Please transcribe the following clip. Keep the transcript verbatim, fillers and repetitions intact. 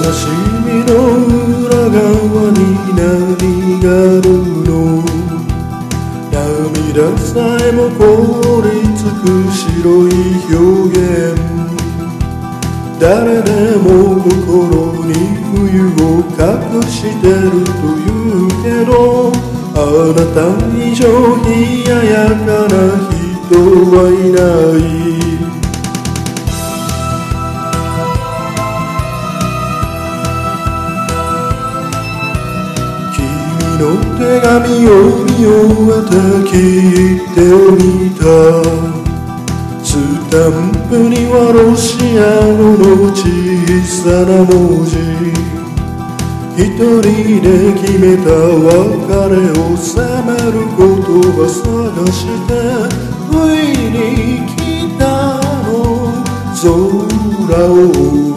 しみの裏側に何があるの。涙さえも凍りつく白い表現。誰でも心に冬を隠してると言うけど、あなた以上冷ややかな人はいない。君の手紙を見終えて聞いてみた。スタンプにはロシア語の小さな文字。一人で決めた別れを責める言葉探して不意に来たの空を